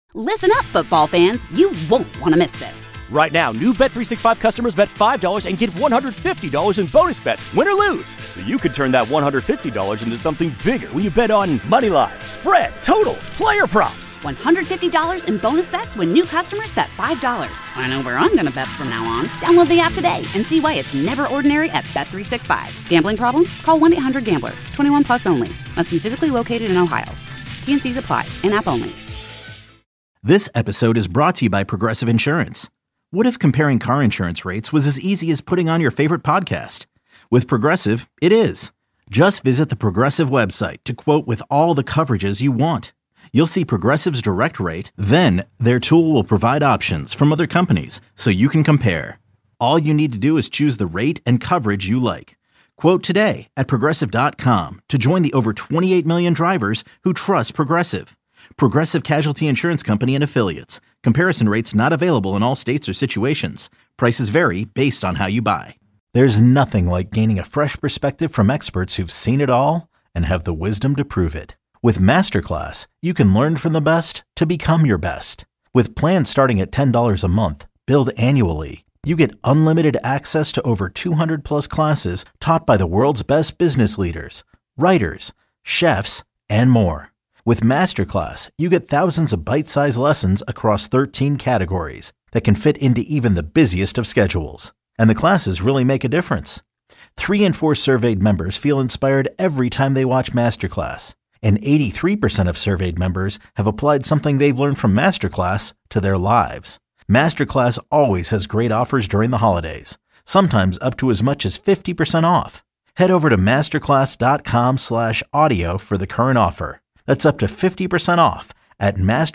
Listen up, football fans. You won't want to miss this. Right now, new Bet365 customers bet $5 and get $150 in bonus bets, win or lose. So you could turn that $150 into something bigger when you bet on money line, spread, totals, player props. $150 in bonus bets when new customers bet $5. I know where I'm going to bet from now on. Download the app today and see why it's never ordinary at Bet365. Gambling problem? Call 1-800-GAMBLER. 21 plus only. Must be physically located in Ohio. T&Cs apply. In-app only. This episode is brought to you by Progressive Insurance. What if comparing car insurance rates was as easy as putting on your favorite podcast? With Progressive, it is. Just visit the Progressive website to quote with all the coverages you want. You'll see Progressive's direct rate, then their tool will provide options from other companies so you can compare. All you need to do is choose the rate and coverage you like. Quote today at Progressive.com to join the over 28 million drivers who trust Progressive. Progressive Casualty Insurance Company and Affiliates. Comparison rates not available in all states or situations. Prices vary based on how you buy. There's nothing like gaining a fresh perspective from experts who've seen it all and have the wisdom to prove it. With Masterclass, you can learn from the best to become your best. With plans starting at $10 a month, billed annually, you get unlimited access to over 200 plus classes taught by the world's best business leaders, writers, chefs, and more. With Masterclass, you get thousands of bite-sized lessons across 13 categories that can fit into even the busiest of schedules. And the classes really make a difference. 3 in 4 surveyed members feel inspired every time they watch Masterclass. And 83% of surveyed members have applied something they've learned from Masterclass to their lives. Masterclass always has great offers during the holidays, sometimes up to as much as 50% off. Head over to masterclass.com/audio for the current offer. That's up to 50% off at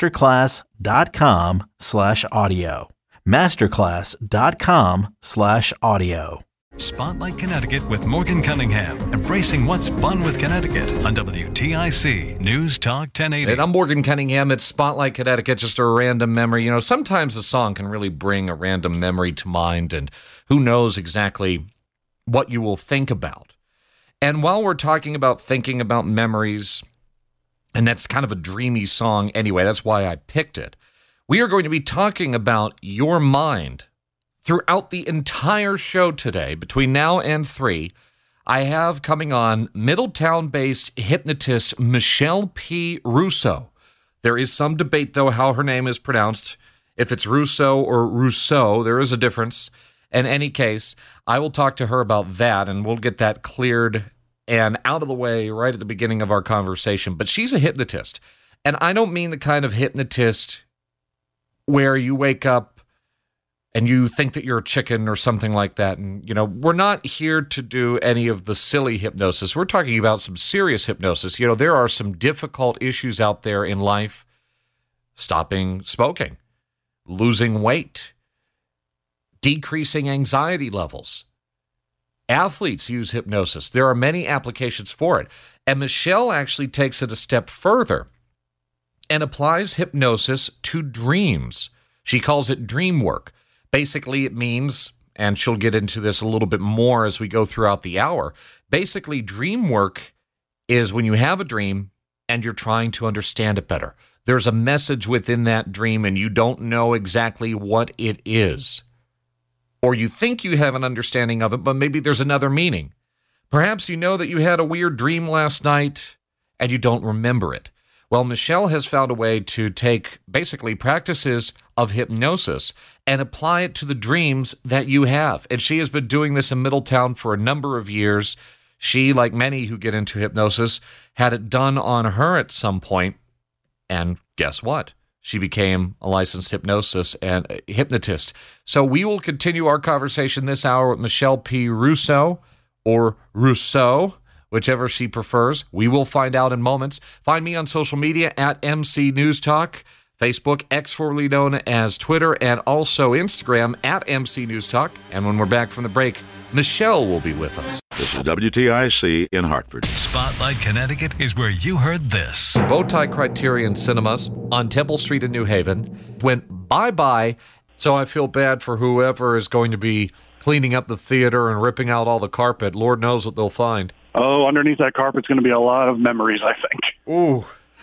masterclass.com/audio. masterclass.com/audio. Spotlight Connecticut with Morgan Cunningham, embracing what's fun with Connecticut on WTIC News Talk 1080. And I'm Morgan Cunningham. It's Spotlight Connecticut, just a random memory. You know, sometimes a song can really bring a random memory to mind, and who knows exactly what you will think about. And while we're talking about thinking about memories, and that's kind of a dreamy song anyway, that's why I picked it, we are going to be talking about your mind. Throughout the entire show today, between now and 3, I have coming on Middletown-based hypnotist Michelle P. Russo. There is some debate, though, how her name is pronounced. If it's Russo or Rousseau, there is a difference. In any case, I will talk to her about that, and we'll get that cleared and out of the way right at the beginning of our conversation. But she's a hypnotist, and I don't mean the kind of hypnotist where you wake up and you think that you're a chicken or something like that. And, you know, we're not here to do any of the silly hypnosis. We're talking about some serious hypnosis. You know, there are some difficult issues out there in life. Stopping smoking, losing weight, decreasing anxiety levels. Athletes use hypnosis. There are many applications for it. And Michelle actually takes it a step further and applies hypnosis to dreams. She calls it dream work. Basically, it means, and she'll get into this a little bit more as we go throughout the hour, basically dream work is when you have a dream and you're trying to understand it better. There's a message within that dream and you don't know exactly what it is. Or you think you have an understanding of it, but maybe there's another meaning. Perhaps you know that you had a weird dream last night and you don't remember it. Well, Michelle has found a way to take basically practices of hypnosis and apply it to the dreams that you have. And she has been doing this in Middletown for a number of years. She, like many who get into hypnosis, had it done on her at some point. And guess what? She became a licensed hypnotist. So we will continue our conversation this hour with Michelle P. Russo, or Rousseau, whichever she prefers. We will find out in moments. Find me on social media at MC News Talk, Facebook, X formerly known as Twitter, and also Instagram at MC News Talk. And when we're back from the break, Michelle will be with us. This is WTIC in Hartford. Spotlight Connecticut is where you heard this. Bowtie Criterion Cinemas on Temple Street in New Haven went bye-bye, so I feel bad for whoever is going to be cleaning up the theater and ripping out all the carpet. Lord knows what they'll find. Oh, underneath that carpet's going to be a lot of memories, I think. Ooh.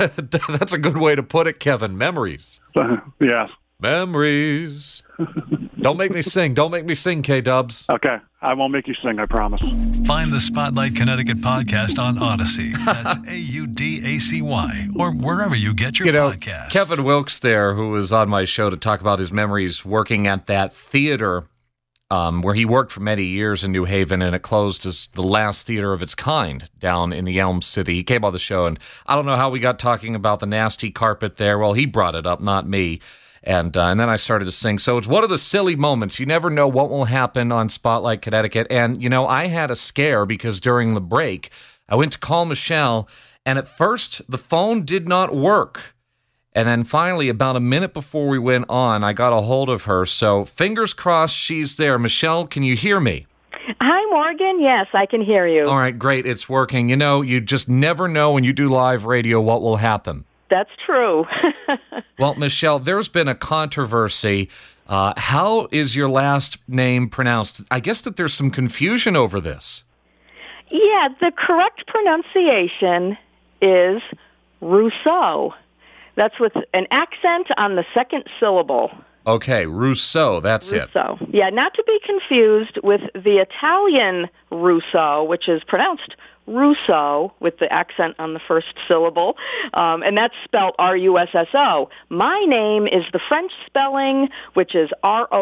That's a good way to put it, Kevin. Memories. Yes. Memories. Don't make me sing. Don't make me sing, K-Dubs. Okay. I won't make you sing, I promise. Find the Spotlight Connecticut podcast on Odyssey. That's AUDACY, or wherever you get your podcasts. Kevin Wilkes there, who was on my show to talk about his memories working at that theater where he worked for many years in New Haven, and it closed as the last theater of its kind down in the Elm City. He came on the show, and I don't know how we got talking about the nasty carpet there. Well, he brought it up, not me. And then I started to sing. So it's one of the silly moments. You never know what will happen on Spotlight Connecticut. And, I had a scare because during the break, I went to call Michelle, and at first the phone did not work. And then finally, about a minute before we went on, I got a hold of her. So fingers crossed she's there. Michelle, can you hear me? Hi, Morgan. Yes, I can hear you. All right, great. It's working. You just never know when you do live radio what will happen. That's true. Well, Michelle, there's been a controversy. How is your last name pronounced? I guess that there's some confusion over this. Yeah, the correct pronunciation is Rousseau. That's with an accent on the second syllable. Okay, Rousseau, that's Rousseau. Yeah, not to be confused with the Italian Rousseau, which is pronounced Russo with the accent on the first syllable, and that's spelled R-U-S-S-O. My name is the French spelling, which is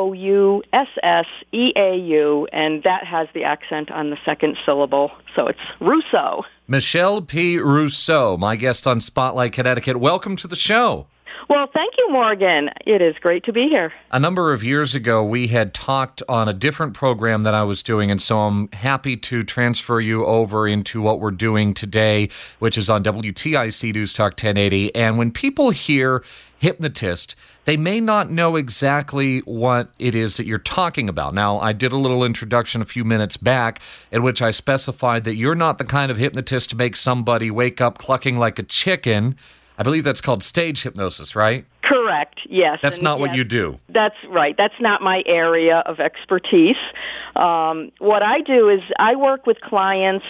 R-O-U-S-S-E-A-U, and that has the accent on the second syllable, so it's Rousseau. Michelle P. Rousseau, my guest on Spotlight Connecticut. Welcome to the show. Well, thank you, Morgan. It is great to be here. A number of years ago, we had talked on a different program that I was doing, and so I'm happy to transfer you over into what we're doing today, which is on WTIC News Talk 1080. And when people hear hypnotist, they may not know exactly what it is that you're talking about. Now, I did a little introduction a few minutes back in which I specified that you're not the kind of hypnotist to make somebody wake up clucking like a chicken. I believe that's called stage hypnosis, right? Correct, yes. That's not what you do. That's right. That's not my area of expertise. What I do is I work with clients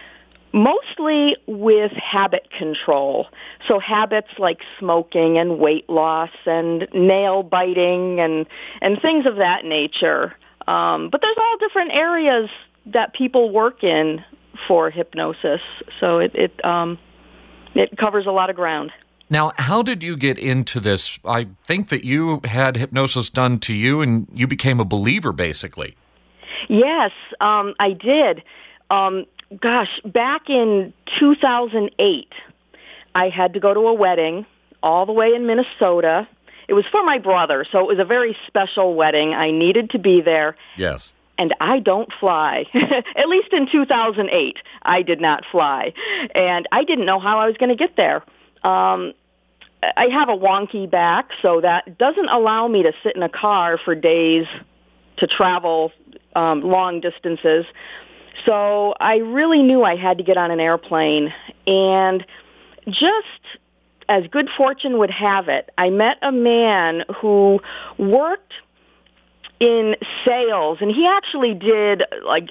mostly with habit control. So habits like smoking and weight loss and nail biting and things of that nature. But there's all different areas that people work in for hypnosis. So it covers a lot of ground. Now, how did you get into this? I think that you had hypnosis done to you and you became a believer, basically. Yes, I did. Back in 2008, I had to go to a wedding all the way in Minnesota. It was for my brother, so it was a very special wedding. I needed to be there. Yes. And I don't fly. At least in 2008, I did not fly. And I didn't know how I was going to get there. I have a wonky back, so that doesn't allow me to sit in a car for days to travel long distances. So I really knew I had to get on an airplane. And just as good fortune would have it, I met a man who worked in sales, and he actually did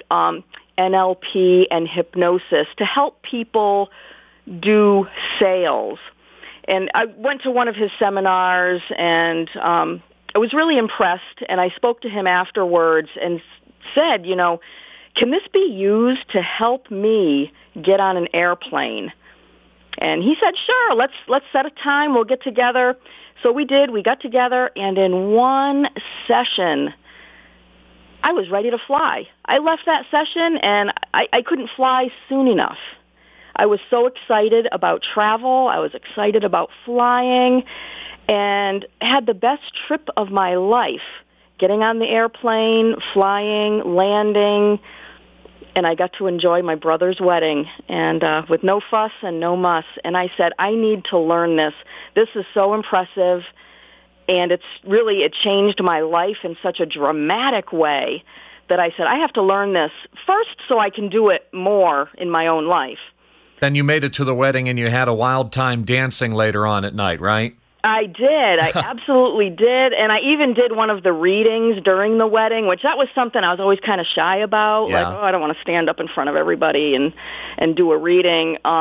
NLP and hypnosis to help people do sales. And I went to one of his seminars, and I was really impressed, and I spoke to him afterwards and said, can this be used to help me get on an airplane? And he said, sure, let's set a time, we'll get together. So we did, we got together, and in one session, I was ready to fly. I left that session, and I couldn't fly soon enough. I was so excited about travel. I was excited about flying and had the best trip of my life, getting on the airplane, flying, landing, and I got to enjoy my brother's wedding and with no fuss and no muss. And I said, I need to learn this. This is so impressive, and it changed my life in such a dramatic way that I said, I have to learn this first so I can do it more in my own life. Then you made it to the wedding and you had a wild time dancing later on at night, right? I did. I absolutely did. And I even did one of the readings during the wedding, which that was something I was always kind of shy about. Yeah. Like, I don't want to stand up in front of everybody and do a reading.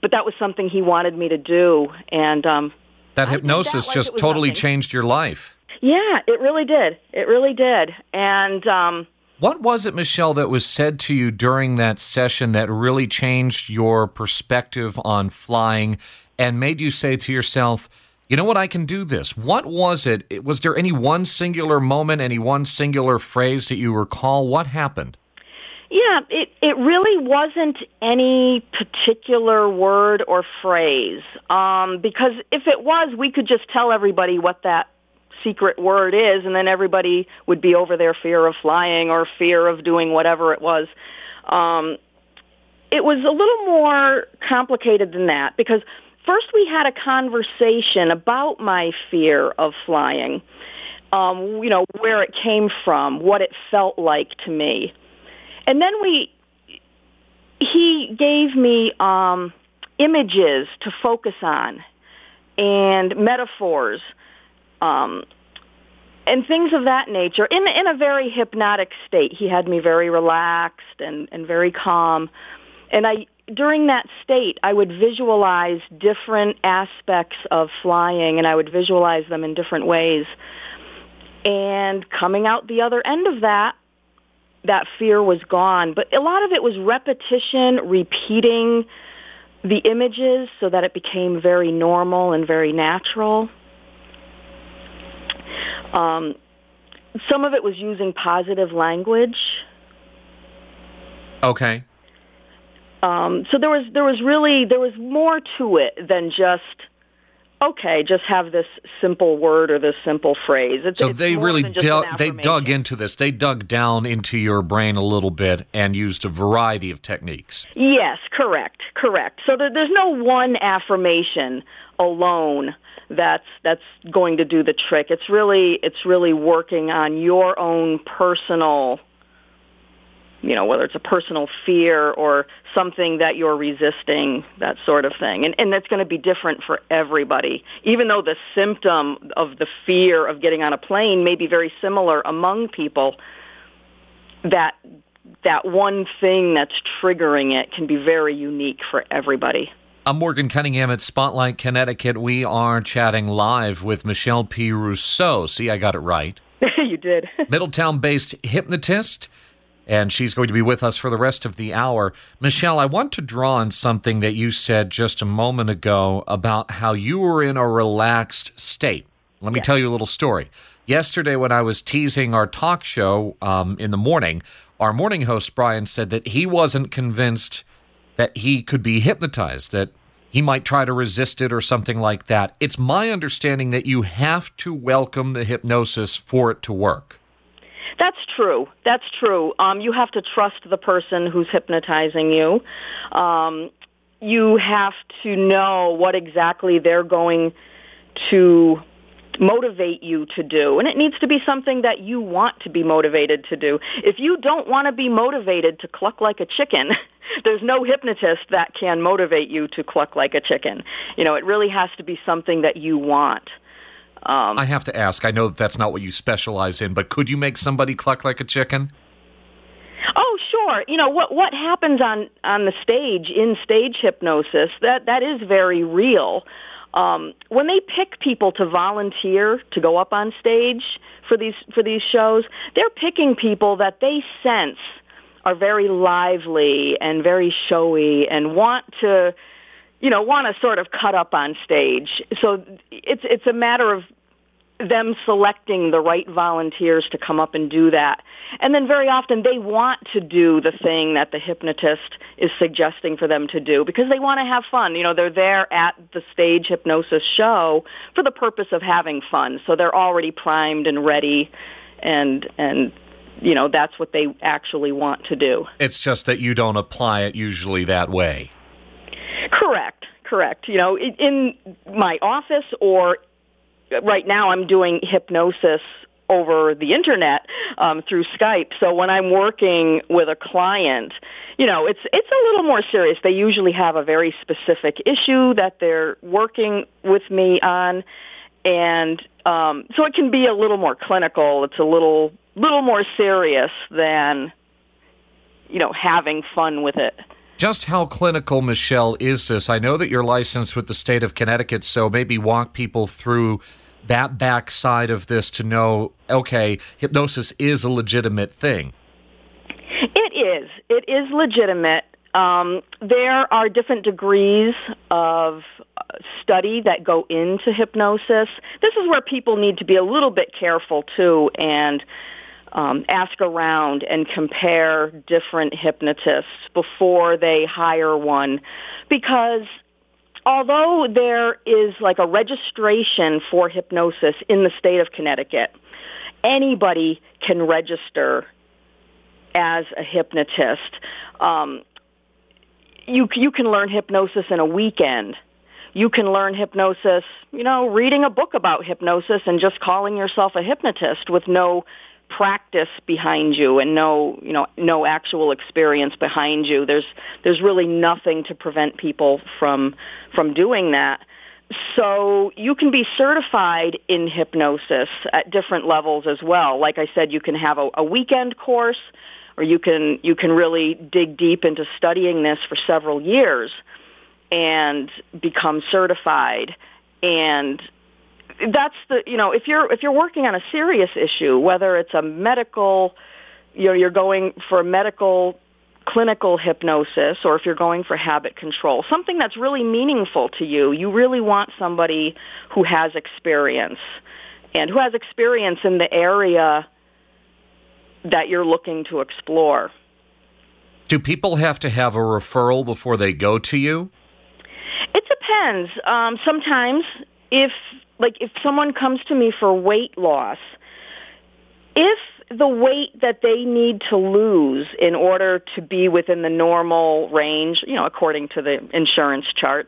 but that was something he wanted me to do. And that hypnosis like just totally nothing. changed your life. Yeah, it really did. It really did. And what was it, Michelle, that was said to you during that session that really changed your perspective on flying and made you say to yourself, you know what, I can do this? What was it? Was there any one singular moment, any one singular phrase that you recall? What happened? Yeah, it really wasn't any particular word or phrase, because if it was, we could just tell everybody what that secret word is, and then everybody would be over their fear of flying or fear of doing whatever it was. It was a little more complicated than that, because first we had a conversation about my fear of flying, where it came from, what it felt like to me. And then he gave me images to focus on and metaphors and things of that nature in a very hypnotic state. He had me very relaxed and very calm. And during that state, I would visualize different aspects of flying, and I would visualize them in different ways. And coming out the other end of that fear was gone. But a lot of it was repetition, repeating the images so that it became very normal and very natural. Some of it was using positive language. Okay. So there was more to it than just, okay, just have this simple word or this simple phrase. It's they more really than just an they dug affirmation. into this. They dug down into your brain a little bit and used a variety of techniques. Yes, correct. So there's no one affirmation alone that's going to do the trick. It's really working on your own personal, whether it's a personal fear or something that you're resisting, that sort of thing. And that's going to be different for everybody. Even though the symptom of the fear of getting on a plane may be very similar among people, that one thing that's triggering it can be very unique for everybody. I'm Morgan Cunningham at Spotlight, Connecticut. We are chatting live with Michelle P. Rousseau. See, I got it right. You did. Middletown-based hypnotist. And she's going to be with us for the rest of the hour. Michelle, I want to draw on something that you said just a moment ago about how you were in a relaxed state. Let me tell you a little story. Yesterday, when I was teasing our talk show in the morning, our morning host, Brian, said that he wasn't convinced that he could be hypnotized, that he might try to resist it or something like that. It's my understanding that you have to welcome the hypnosis for it to work. That's true. You have to trust the person who's hypnotizing you. You have to know what exactly they're going to motivate you to do. And it needs to be something that you want to be motivated to do. If you don't want to be motivated to cluck like a chicken, there's no hypnotist that can motivate you to cluck like a chicken. It really has to be something that you want. I have to ask, I know that's not what you specialize in, but could you make somebody cluck like a chicken? Oh, sure. What happens on the stage, in stage hypnosis, that is very real. When they pick people to volunteer to go up on stage for these shows, they're picking people that they sense are very lively and very showy and want to sort of cut up on stage. So it's a matter of them selecting the right volunteers to come up and do that. And then very often they want to do the thing that the hypnotist is suggesting for them to do because they want to have fun. They're there at the stage hypnosis show for the purpose of having fun. So they're already primed and ready and that's what they actually want to do. It's just that you don't apply it usually that way. Correct. In my office or right now I'm doing hypnosis over the internet through Skype. So when I'm working with a client, it's a little more serious. They usually have a very specific issue that they're working with me on. And so it can be a little more clinical. It's a little more serious than, having fun with it. Just how clinical, Michelle, is this? I know that you're licensed with the state of Connecticut, so maybe walk people through that backside of this to know, okay, hypnosis is a legitimate thing. It is. It is legitimate. There are different degrees of study that go into hypnosis. This is where people need to be a little bit careful, too, and ask around and compare different hypnotists before they hire one. Because although there is like a registration for hypnosis in the state of Connecticut, anybody can register as a hypnotist. You can learn hypnosis in a weekend. You can learn hypnosis, reading a book about hypnosis and just calling yourself a hypnotist with no practice behind you and no actual experience behind you. There's really nothing to prevent people from doing that. So you can be certified in hypnosis at different levels as well. Like I said, you can have a weekend course, or you can really dig deep into studying this for several years and become certified. And that's if you're working on a serious issue, whether it's a medical, you're going for a medical clinical hypnosis, or if you're going for habit control, something that's really meaningful to you, you really want somebody who has experience and who has experience in the area that you're looking to explore. Do people have to have a referral before they go to you? It depends. Sometimes if someone comes to me for weight loss, if the weight that they need to lose in order to be within the normal range, according to the insurance charts,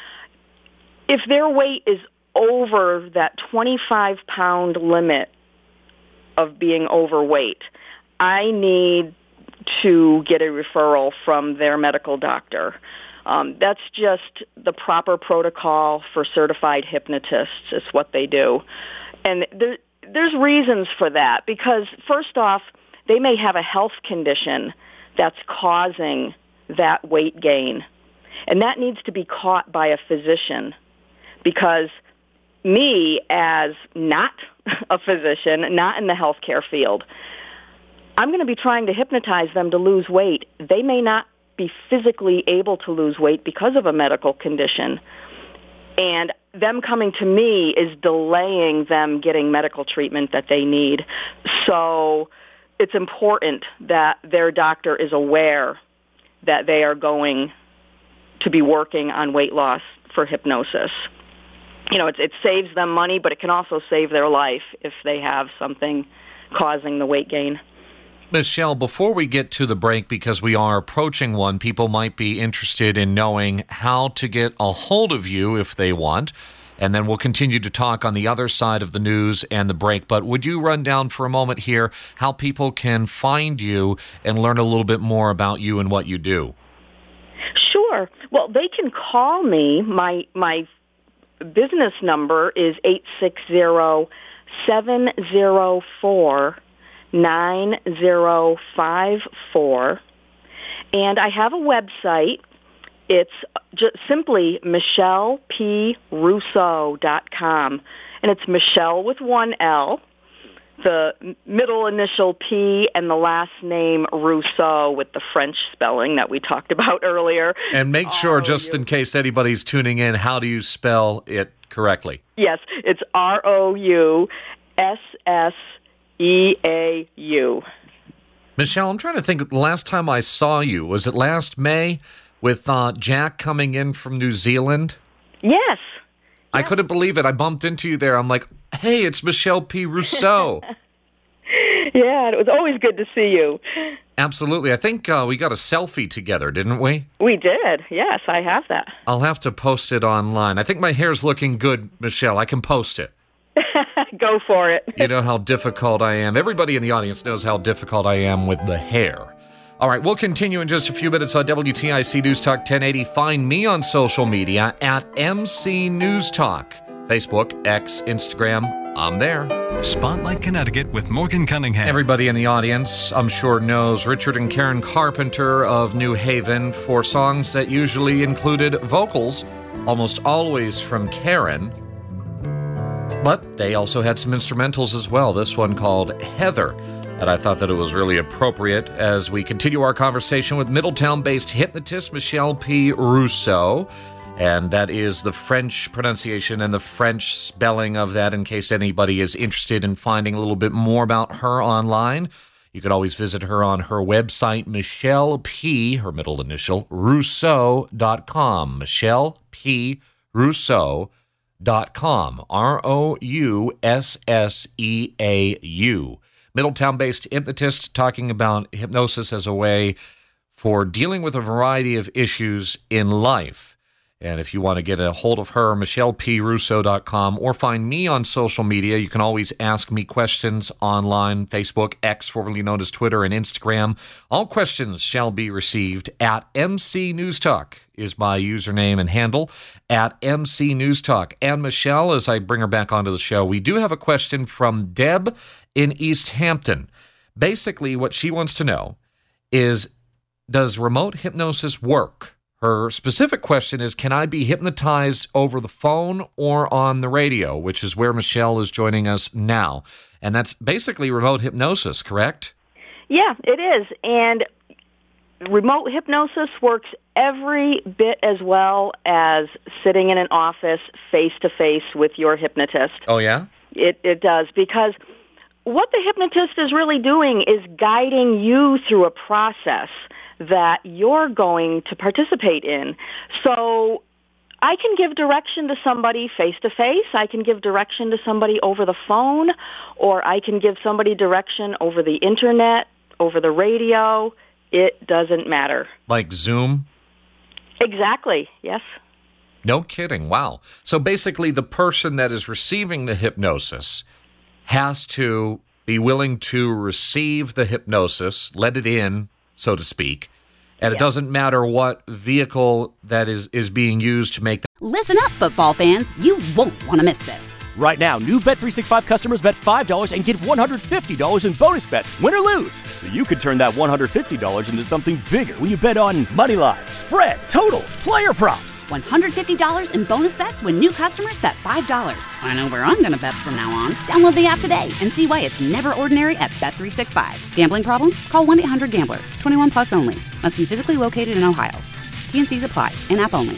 if their weight is over that 25-pound limit of being overweight, I need to get a referral from their medical doctor. That's just the proper protocol for certified hypnotists. It's what they do. And there's reasons for that, because first off, they may have a health condition that's causing that weight gain. And that needs to be caught by a physician, because me, as not a physician, not in the healthcare field, I'm going to be trying to hypnotize them to lose weight. They may not be physically able to lose weight because of a medical condition. And them coming to me is delaying them getting medical treatment that they need. So it's important that their doctor is aware that they are going to be working on weight loss for hypnosis. It saves them money, but it can also save their life if they have something causing the weight gain. Michelle, before we get to the break, because we are approaching one, people might be interested in knowing how to get a hold of you if they want. And then we'll continue to talk on the other side of the news and the break. But would you run down for a moment here how people can find you and learn a little bit more about you and what you do? Sure. Well, they can call me. My business number is 860-704-9054. And I have a website. It's just simply MichellePRusso.com. And it's Michelle with one L, the middle initial P, and the last name Rousseau with the French spelling that we talked about earlier. And make sure, just in case anybody's tuning in, how do you spell it correctly? Yes, it's ROUSSEAU. Michelle, I'm trying to think, the last time I saw you, was it last May with Jack coming in from New Zealand? Yes. I couldn't believe it. I bumped into you there. I'm like, hey, it's Michelle P. Rousseau. Yeah, it was always good to see you. Absolutely. I think we got a selfie together, didn't we? We did. Yes, I have that. I'll have to post it online. I think my hair's looking good, Michelle. I can post it. Go for it. You know how difficult I am. Everybody in the audience knows how difficult I am with the hair. All right, we'll continue in just a few minutes on WTIC News Talk 1080. Find me on social media at MC News Talk. Facebook, X, Instagram, I'm there. Spotlight Connecticut with Morgan Cunningham. Everybody in the audience, I'm sure, knows Richard and Karen Carpenter of New Haven for songs that usually included vocals, almost always from Karen. But they also had some instrumentals as well. This one called Heather. And I thought that it was really appropriate as we continue our conversation with Middletown-based hypnotist Michelle P. Rousseau. And that is the French pronunciation and the French spelling of that in case anybody is interested in finding a little bit more about her online. You can always visit her on her website, Michelle P., her middle initial, Rousseau.com. Michelle P. Rousseau.com. Rousseau. Middletown-based hypnotist talking about hypnosis as a way for dealing with a variety of issues in life. And if you want to get a hold of her, michelleprousseau.com, or find me on social media, you can always ask me questions online, Facebook, X, formerly known as Twitter, and Instagram. All questions shall be received at MC News Talk is my username and handle, at MC News Talk. And Michelle, as I bring her back onto the show, we do have a question from Deb in East Hampton. Basically, what she wants to know is, does remote hypnosis work? Her specific question is, can I be hypnotized over the phone or on the radio, which is where Michelle is joining us now. And that's basically remote hypnosis, correct? Yeah, it is. And remote hypnosis works every bit as well as sitting in an office face-to-face with your hypnotist. Oh, yeah? It does, because what the hypnotist is really doing is guiding you through a process that you're going to participate in. So I can give direction to somebody face-to-face, I can give direction to somebody over the phone, or I can give somebody direction over the internet, over the radio. It doesn't matter. Like Zoom? Exactly, yes. No kidding, wow. So basically the person that is receiving the hypnosis has to be willing to receive the hypnosis, let it in, so to speak, and It doesn't matter what vehicle that is being used to make that. Listen up, football fans. You won't want to miss this. Right now, new Bet365 customers bet $5 and get $150 in bonus bets, win or lose. So you could turn that $150 into something bigger when you bet on money line, spread, totals, player props. $150 in bonus bets when new customers bet $5. I know where I'm going to bet from now on. Download the app today and see why it's never ordinary at Bet365. Gambling problem? Call 1-800-GAMBLER. 21 plus only. Must be physically located in Ohio. T&Cs apply. In-app only.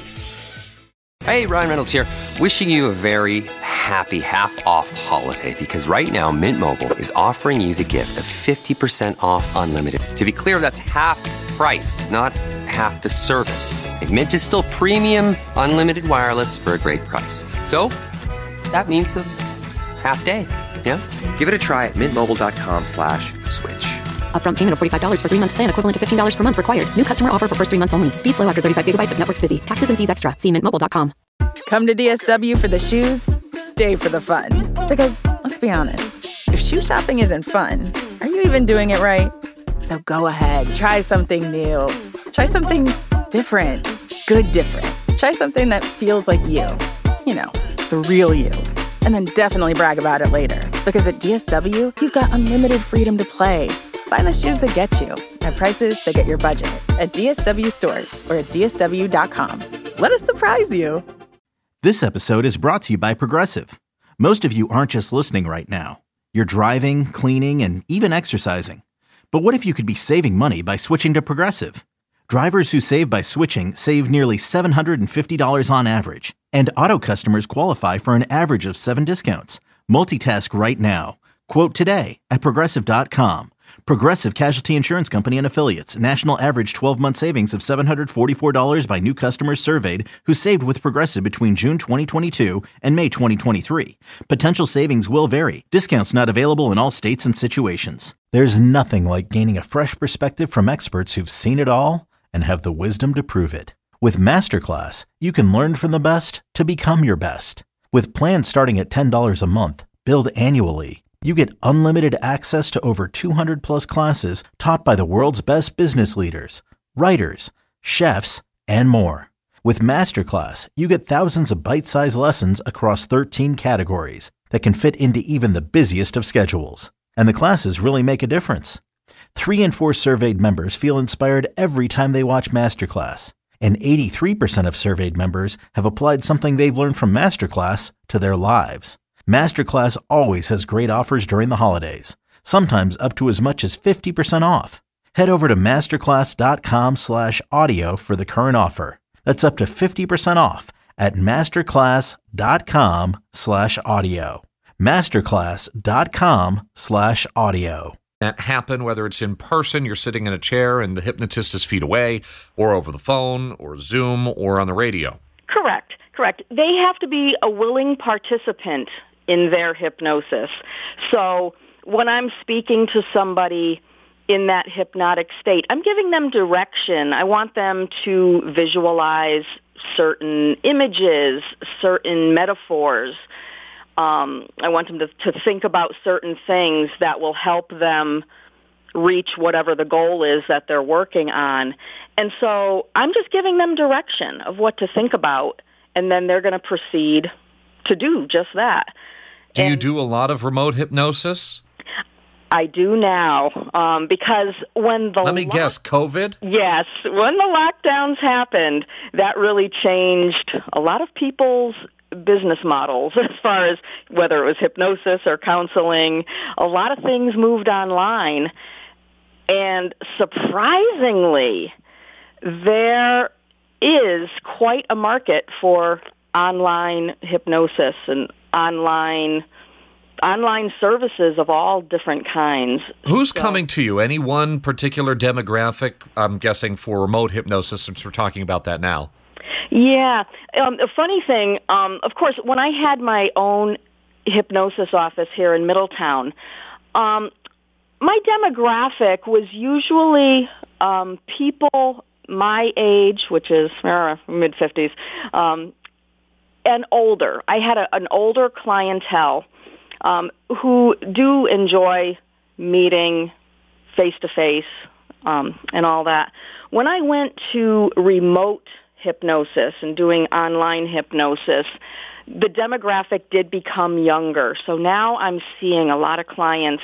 Hey, Ryan Reynolds here. Wishing you a very happy half-off holiday, because right now Mint Mobile is offering you the gift of 50% off unlimited. To be clear, that's half price, not half the service. And Mint is still premium unlimited wireless for a great price. So that means a half day. Yeah? Give it a try at mintmobile.com/switch. Upfront payment of $45 for 3-month plan, equivalent to $15 per month required. New customer offer for first 3 months only. Speed slow after 35 gigabytes if network's busy. Taxes and fees extra. See mintmobile.com. Come to DSW for the shoes, stay for the fun. Because, let's be honest, if shoe shopping isn't fun, are you even doing it right? So go ahead, try something new. Try something different. Good different. Try something that feels like you. You know, the real you. And then definitely brag about it later. Because at DSW, you've got unlimited freedom to play. Find the shoes that get you at prices that get your budget at DSW stores or at DSW.com. Let us surprise you. This episode is brought to you by Progressive. Most of you aren't just listening right now. You're driving, cleaning, and even exercising. But what if you could be saving money by switching to Progressive? Drivers who save by switching save nearly $750 on average. And auto customers qualify for an average of 7 discounts. Multitask right now. Quote today at Progressive.com. Progressive Casualty Insurance Company and Affiliates. National average 12-month savings of $744 by new customers surveyed who saved with Progressive between June 2022 and May 2023. Potential savings will vary. Discounts not available in all states and situations. There's nothing like gaining a fresh perspective from experts who've seen it all and have the wisdom to prove it. With Masterclass, you can learn from the best to become your best. With plans starting at $10 a month, billed annually, you get unlimited access to over 200 plus classes taught by the world's best business leaders, writers, chefs, and more. With Masterclass, you get thousands of bite-sized lessons across 13 categories. that can fit into even the busiest of schedules. And the classes really make a difference. 3 in 4 surveyed members feel inspired every time they watch Masterclass. And 83% of surveyed members have applied something they've learned from Masterclass to their lives. Masterclass always has great offers during the holidays, sometimes up to as much as 50% off. Head over to masterclass.com/audio for the current offer. That's up to 50% off at masterclass.com/audio. masterclass.com/audio. That happen, whether it's in person, you're sitting in a chair and the hypnotist is feet away, or over the phone, or Zoom, or on the radio. Correct. They have to be a willing participant in their hypnosis. So when I'm speaking to somebody in that hypnotic state, I'm giving them direction. I want them to visualize certain images, certain metaphors. I want them to think about certain things that will help them reach whatever the goal is that they're working on. And so I'm just giving them direction of what to think about, and then they're going to proceed to do just that. Do you do a lot of remote hypnosis? I do now, because when the... Let me guess, COVID? Yes. When the lockdowns happened, that really changed a lot of people's business models as far as whether it was hypnosis or counseling. A lot of things moved online. And surprisingly, there is quite a market for online hypnosis and online services of all different kinds. Who's coming to you? Any one particular demographic, I'm guessing, for remote hypnosis, since we're talking about that now? Yeah. A funny thing, of course, when I had my own hypnosis office here in Middletown, my demographic was usually people my age, which is mid-50s, and older. I had an older clientele who do enjoy meeting face-to-face and all that. When I went to remote hypnosis and doing online hypnosis, the demographic did become younger. So now I'm seeing a lot of clients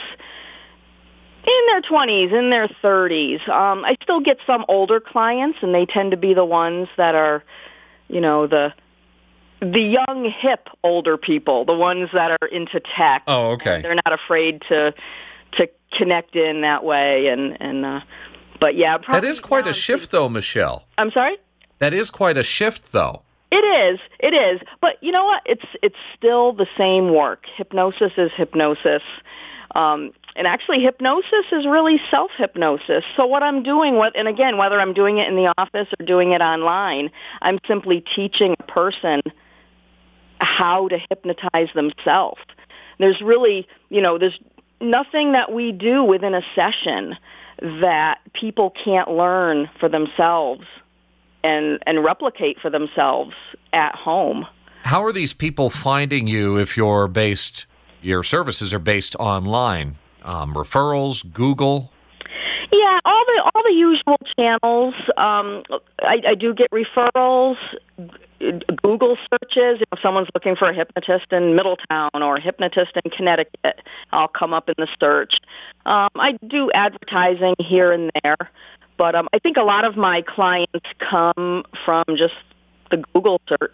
in their 20s, in their 30s. I still get some older clients, and they tend to be the ones that are, the young, hip, older people, the ones that are into tech. Oh, okay. They're not afraid to connect in that way, but yeah. That is quite a shift, though, Michelle. I'm sorry? That is quite a shift, though. It is. But you know what? It's still the same work. Hypnosis is hypnosis. And actually, hypnosis is really self-hypnosis. So what I'm doing, and again, whether I'm doing it in the office or doing it online, I'm simply teaching a person how to hypnotize themselves. There's really, there's nothing that we do within a session that people can't learn for themselves and replicate for themselves at home. How are these people finding you if your services are based online? Referrals, Google? Yeah, all the usual channels. I do get referrals, Google searches. If someone's looking for a hypnotist in Middletown or a hypnotist in Connecticut, I'll come up in the search. I do advertising here and there, but I think a lot of my clients come from just the Google search.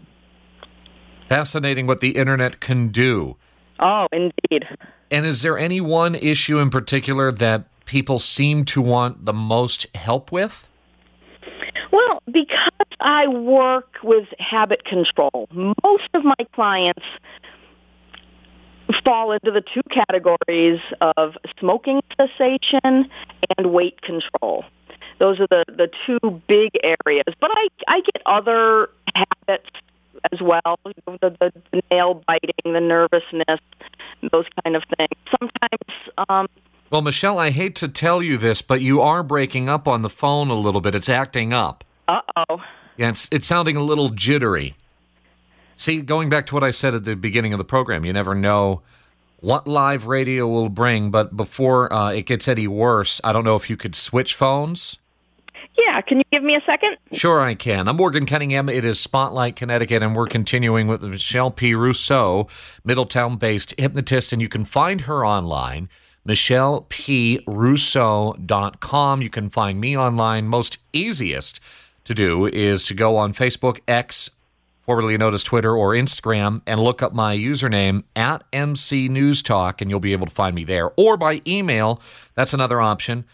Fascinating what the internet can do. Oh, indeed. And is there any one issue in particular that people seem to want the most help with? Well, because I work with habit control, most of my clients fall into the two categories of smoking cessation and weight control. Those are the two big areas. But I get other habits as well, the nail biting, the nervousness, those kind of things. Sometimes... Well, Michelle, I hate to tell you this, but you are breaking up on the phone a little bit. It's acting up. Uh-oh. Yeah, it's sounding a little jittery. See, going back to what I said at the beginning of the program, you never know what live radio will bring, but before it gets any worse, I don't know if you could switch phones? Yeah, can you give me a second? Sure, I can. I'm Morgan Cunningham. It is Spotlight Connecticut, and we're continuing with Michelle P. Rousseau, Middletown-based hypnotist, and you can find her online, michelleprousseau.com. You can find me online. Most easiest to do is to go on Facebook, X, formerly known as Twitter, or Instagram, and look up my username at MC News Talk, and you'll be able to find me there. Or by email, that's another option,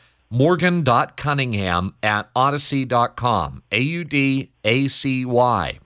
morgan.cunningham@odyssey.com. AUDACY.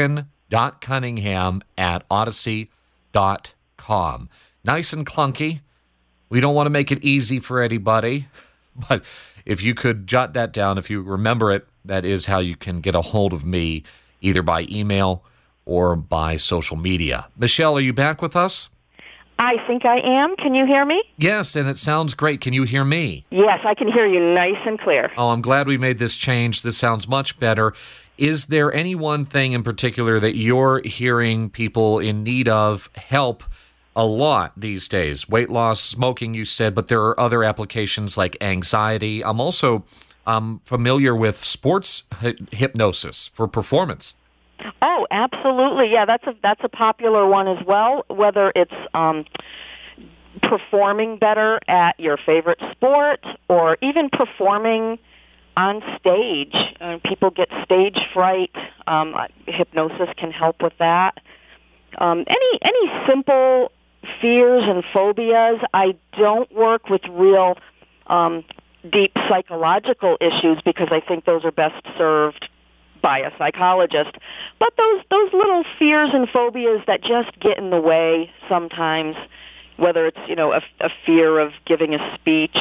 morgan.cunningham@odyssey.com. Nice and clunky. We don't want to make it easy for anybody, but if you could jot that down, if you remember it, that is how you can get a hold of me, either by email or by social media. Michelle, are you back with us? I think I am. Can you hear me? Yes, and it sounds great. Can you hear me? Yes, I can hear you nice and clear. Oh, I'm glad we made this change. This sounds much better. Is there any one thing in particular that you're hearing people in need of help a lot these days? Weight loss, smoking, you said, but there are other applications like anxiety. I'm also familiar with sports hypnosis for performance. Oh, absolutely. Yeah, that's a popular one as well, whether it's performing better at your favorite sport or even performing on stage. People get stage fright. Hypnosis can help with that. Any simple fears and phobias. I don't work with real deep psychological issues because I think those are best served by a psychologist. But those little fears and phobias that just get in the way sometimes, whether it's a fear of giving a speech,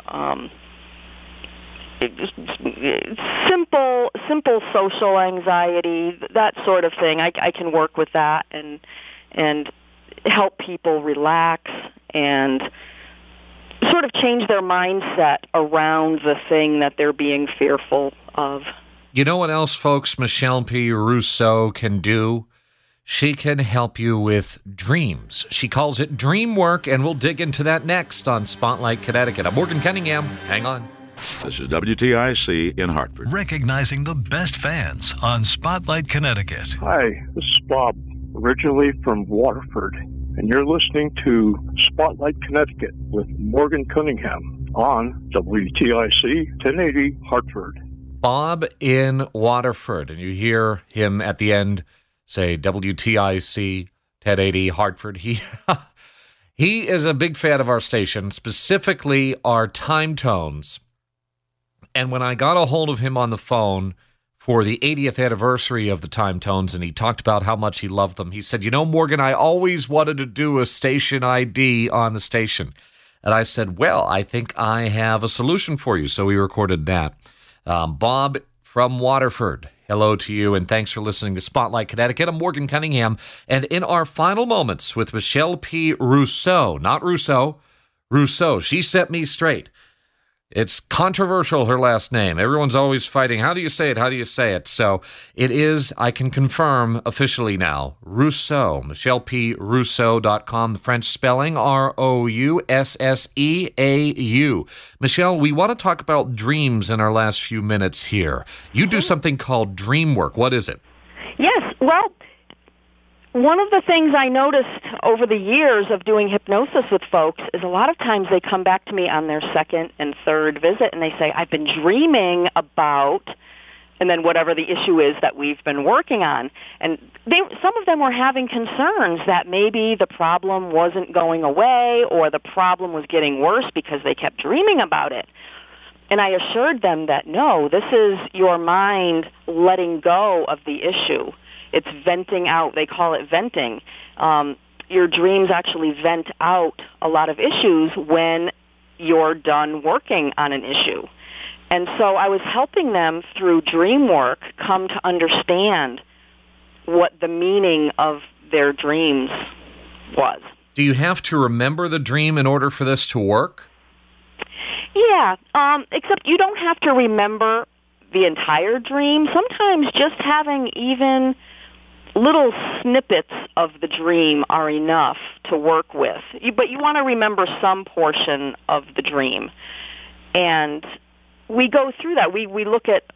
simple social anxiety, that sort of thing. I can work with that and help people relax and sort of change their mindset around the thing that they're being fearful of. You know what else, folks, Michelle P. Rousseau can do? She can help you with dreams. She calls it dream work, and we'll dig into that next on Spotlight Connecticut. I'm Morgan Cunningham. Hang on. This is WTIC in Hartford. Recognizing the best fans on Spotlight Connecticut. Hi, this is Bob, originally from Waterford, and you're listening to Spotlight Connecticut with Morgan Cunningham on WTIC 1080 Hartford. Bob in Waterford, and you hear him at the end say WTIC 1080 Hartford. He is a big fan of our station, specifically our time tones. And when I got a hold of him on the phone for the 80th anniversary of the time tones, and he talked about how much he loved them, he said, Morgan, I always wanted to do a station ID on the station. And I said, well, I think I have a solution for you. So we recorded that. Bob from Waterford, hello to you, and thanks for listening to Spotlight Connecticut. I'm Morgan Cunningham, and in our final moments with Michelle P. Rousseau, not Rousseau, Rousseau, she set me straight. It's controversial, her last name. Everyone's always fighting. How do you say it? How do you say it? So it is, I can confirm officially now, Rousseau, michelleprousseau.com, the French spelling, Rousseau. Michelle, we want to talk about dreams in our last few minutes here. You do something called dream work. What is it? Yes, well, one of the things I noticed over the years of doing hypnosis with folks is a lot of times they come back to me on their second and third visit and they say, I've been dreaming about, and then whatever the issue is that we've been working on. And some of them were having concerns that maybe the problem wasn't going away or the problem was getting worse because they kept dreaming about it. And I assured them that, no, this is your mind letting go of the issue. It's venting out. They call it venting. Your dreams actually vent out a lot of issues when you're done working on an issue. And so I was helping them through dream work come to understand what the meaning of their dreams was. Do you have to remember the dream in order for this to work? Yeah, except you don't have to remember the entire dream. Sometimes just having even little snippets of the dream are enough to work with. But you want to remember some portion of the dream. And we go through that. We look at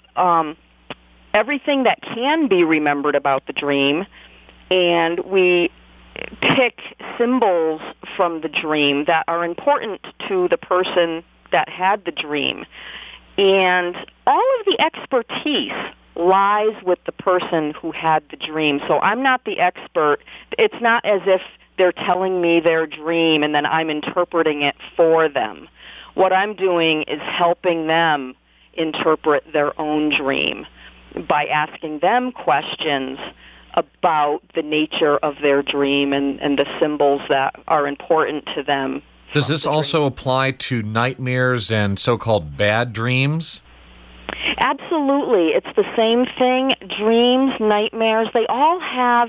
everything that can be remembered about the dream, and we pick symbols from the dream that are important to the person that had the dream. And all of the expertise lies with the person who had the dream. So I'm not the expert. It's not as if they're telling me their dream and then I'm interpreting it for them. What I'm doing is helping them interpret their own dream by asking them questions about the nature of their dream and the symbols that are important to them. Does this also apply to nightmares and so-called bad dreams? Absolutely. It's the same thing. Dreams, nightmares, they all have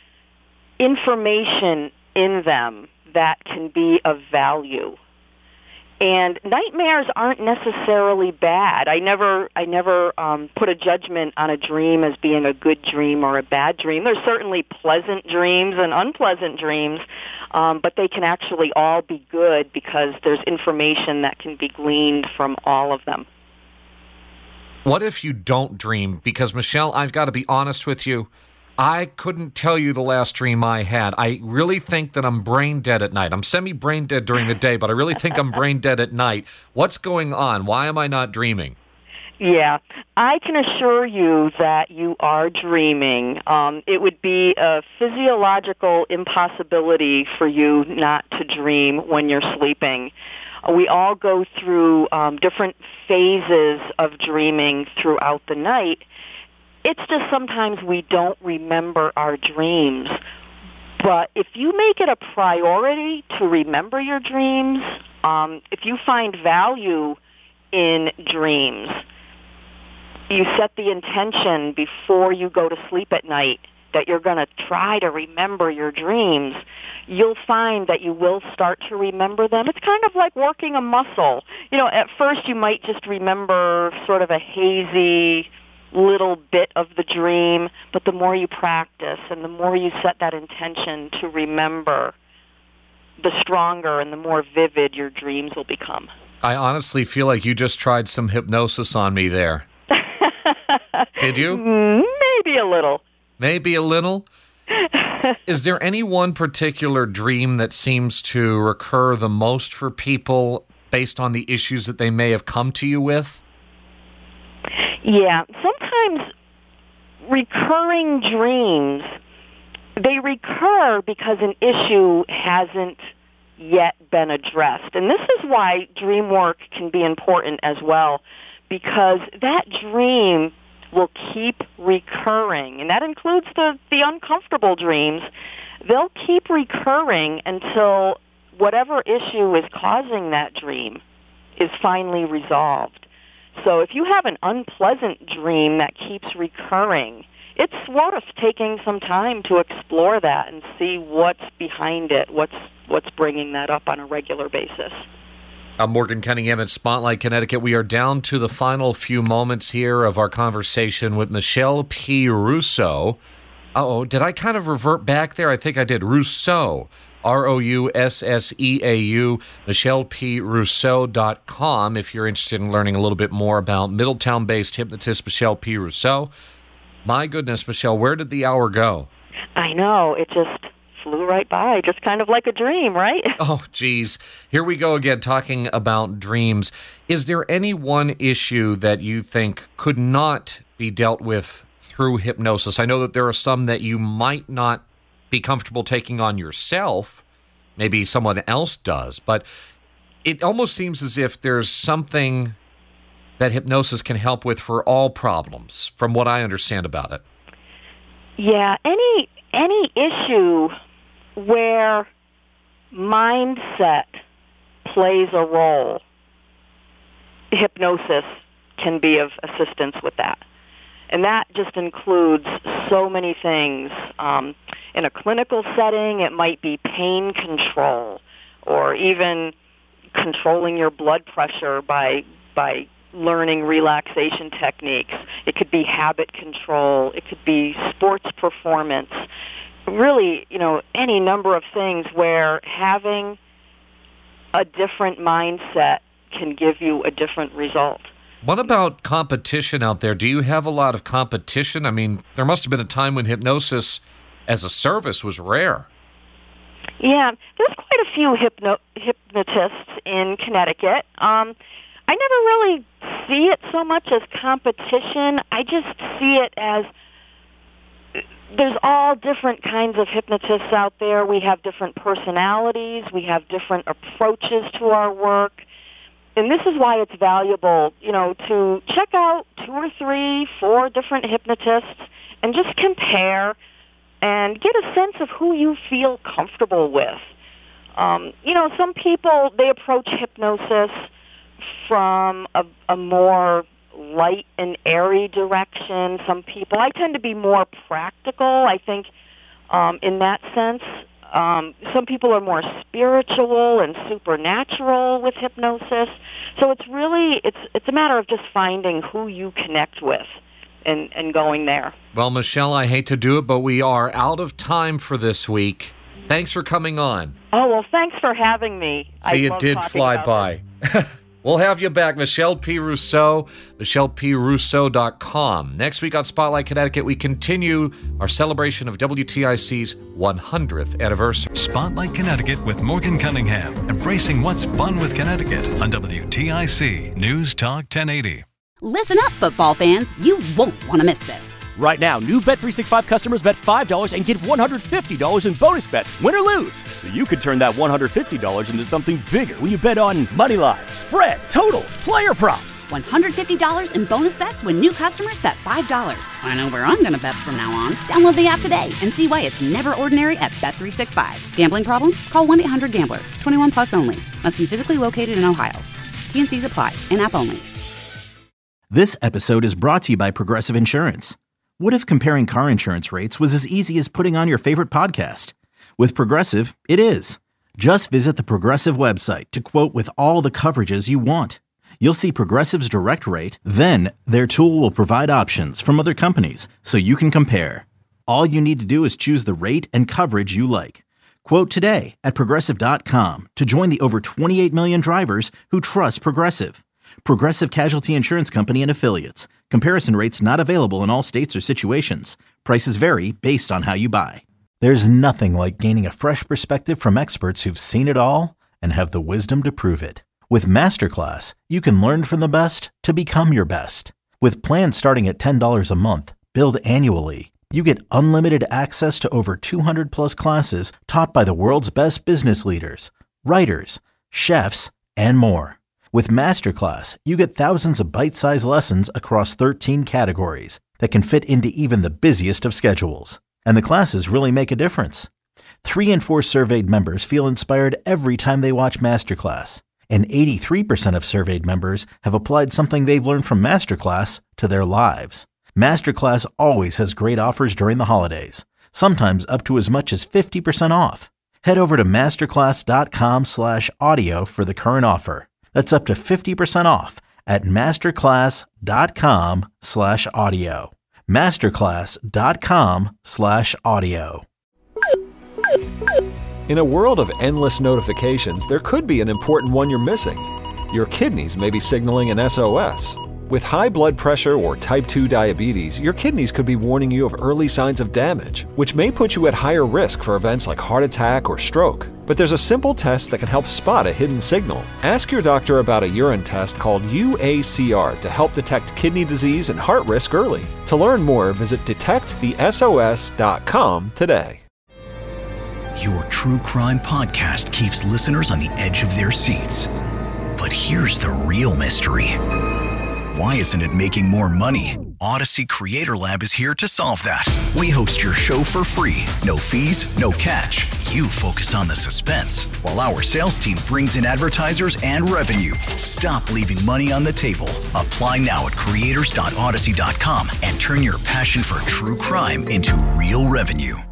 information in them that can be of value. And nightmares aren't necessarily bad. I never put a judgment on a dream as being a good dream or a bad dream. There's certainly pleasant dreams and unpleasant dreams, but they can actually all be good because there's information that can be gleaned from all of them. What if you don't dream? Because, Michelle, I've got to be honest with you. I couldn't tell you the last dream I had. I really think that I'm brain dead at night. I'm semi-brain dead during the day, but I really think I'm brain dead at night. What's going on? Why am I not dreaming? Yeah, I can assure you that you are dreaming. It would be a physiological impossibility for you not to dream when you're sleeping. We all go through different phases of dreaming throughout the night. It's just sometimes we don't remember our dreams. But if you make it a priority to remember your dreams, if you find value in dreams, you set the intention before you go to sleep at night that you're going to try to remember your dreams, you'll find that you will start to remember them. It's kind of like working a muscle. You know, at first you might just remember sort of a hazy little bit of the dream, but the more you practice and the more you set that intention to remember, the stronger and the more vivid your dreams will become. I honestly feel like you just tried some hypnosis on me there. Did you? Maybe a little. Maybe a little? Is there any one particular dream that seems to recur the most for people based on the issues that they may have come to you with? Yeah, sometimes recurring dreams, they recur because an issue hasn't yet been addressed. And this is why dream work can be important as well, because that dream will keep recurring, and that includes the uncomfortable dreams. They'll keep recurring until whatever issue is causing that dream is finally resolved. So if you have an unpleasant dream that keeps recurring, it's worth taking some time to explore that and see what's behind it, what's bringing that up on a regular basis. I'm Morgan Cunningham at Spotlight, Connecticut. We are down to the final few moments here of our conversation with Michelle P. Russo. Uh-oh, did I kind of revert back there? I think I did. Russo, R-O-U-S-S-E-A-U, MichellePRousseau.com if you're interested in learning a little bit more about Middletown-based hypnotist Michelle P. Russo. My goodness, Michelle, where did the hour go? I know, it just flew right by, just kind of like a dream, right? Oh, geez. Here we go again, talking about dreams. Is there any one issue that you think could not be dealt with through hypnosis? I know that there are some that you might not be comfortable taking on yourself. Maybe someone else does. But it almost seems as if there's something that hypnosis can help with for all problems, from what I understand about it. Yeah, any issue where mindset plays a role, hypnosis can be of assistance with that. And that just includes so many things. In a clinical setting, it might be pain control, or even controlling your blood pressure by learning relaxation techniques. It could be habit control. It could be sports performance. Really, any number of things where having a different mindset can give you a different result. What about competition out there? Do you have a lot of competition? I mean, there must have been a time when hypnosis as a service was rare. Yeah, there's quite a few hypnotists in Connecticut. I never really see it so much as competition. I just see it as there's all different kinds of hypnotists out there. We have different personalities. We have different approaches to our work. And this is why it's valuable, to check out 2 or 3, 4 different hypnotists and just compare and get a sense of who you feel comfortable with. Some people, they approach hypnosis from a more light and airy direction. Some people, I tend to be more practical, I think, in that sense. Some people are more spiritual and supernatural with hypnosis. So it's really, it's a matter of just finding who you connect with and going there. Well, Michelle, I hate to do it, but we are out of time for this week. Thanks for coming on. Oh, well, thanks for having me. See, it did fly by. We'll have you back, Michelle P. Rousseau, michelleprousseau.com. Next week on Spotlight Connecticut, we continue our celebration of WTIC's 100th anniversary. Spotlight Connecticut with Morgan Cunningham, embracing what's fun with Connecticut on WTIC News Talk 1080. Listen up, football fans. You won't want to miss this. Right now, new Bet365 customers bet $5 and get $150 in bonus bets, win or lose. So you could turn that $150 into something bigger when you bet on money line, spread, totals, player props. $150 in bonus bets when new customers bet $5. I know where I'm going to bet from now on. Download the app today and see why it's never ordinary at Bet365. Gambling problem? Call 1-800-GAMBLER. 21 plus only. Must be physically located in Ohio. T&Cs apply. In-app only. This episode is brought to you by Progressive Insurance. What if comparing car insurance rates was as easy as putting on your favorite podcast? With Progressive, it is. Just visit the Progressive website to quote with all the coverages you want. You'll see Progressive's direct rate, then their tool will provide options from other companies so you can compare. All you need to do is choose the rate and coverage you like. Quote today at Progressive.com to join the over 28 million drivers who trust Progressive. Progressive Casualty Insurance Company and Affiliates. Comparison rates not available in all states or situations. Prices vary based on how you buy. There's nothing like gaining a fresh perspective from experts who've seen it all and have the wisdom to prove it. With Masterclass, you can learn from the best to become your best. With plans starting at $10 a month, billed annually, you get unlimited access to over 200 plus classes taught by the world's best business leaders, writers, chefs, and more. With Masterclass, you get thousands of bite-sized lessons across 13 categories that can fit into even the busiest of schedules. And the classes really make a difference. 3 in 4 surveyed members feel inspired every time they watch Masterclass. And 83% of surveyed members have applied something they've learned from Masterclass to their lives. Masterclass always has great offers during the holidays, sometimes up to as much as 50% off. Head over to masterclass.com/audio for the current offer. That's up to 50% off at masterclass.com/audio. Masterclass.com/audio. In a world of endless notifications, there could be an important one you're missing. Your kidneys may be signaling an SOS. With high blood pressure or type 2 diabetes, your kidneys could be warning you of early signs of damage, which may put you at higher risk for events like heart attack or stroke. But there's a simple test that can help spot a hidden signal. Ask your doctor about a urine test called UACR to help detect kidney disease and heart risk early. To learn more, visit detectthesos.com today. Your true crime podcast keeps listeners on the edge of their seats. But here's the real mystery. Why isn't it making more money? Odyssey Creator Lab is here to solve that. We host your show for free. No fees, no catch. You focus on the suspense, while our sales team brings in advertisers and revenue. Stop leaving money on the table. Apply now at creators.odyssey.com and turn your passion for true crime into real revenue.